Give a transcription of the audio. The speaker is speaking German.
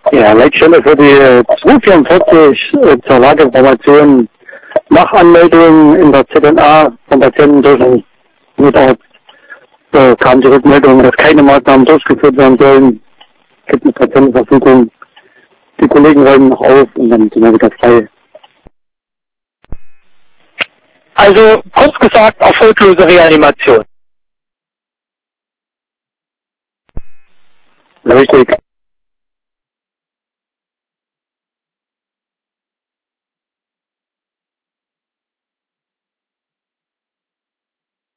Ja, Leitstelle für die 244 zur Lageinformation nach Anmeldung in der ZNA vom Patienten durch den Notarzt kam die Rückmeldung, dass keine Maßnahmen durchgeführt werden sollen. Es gibt eine Patientenverfügung. Die Kollegen räumen noch auf und dann sind wir wieder frei. Also kurz gesagt, erfolglose Reanimation. Richtig.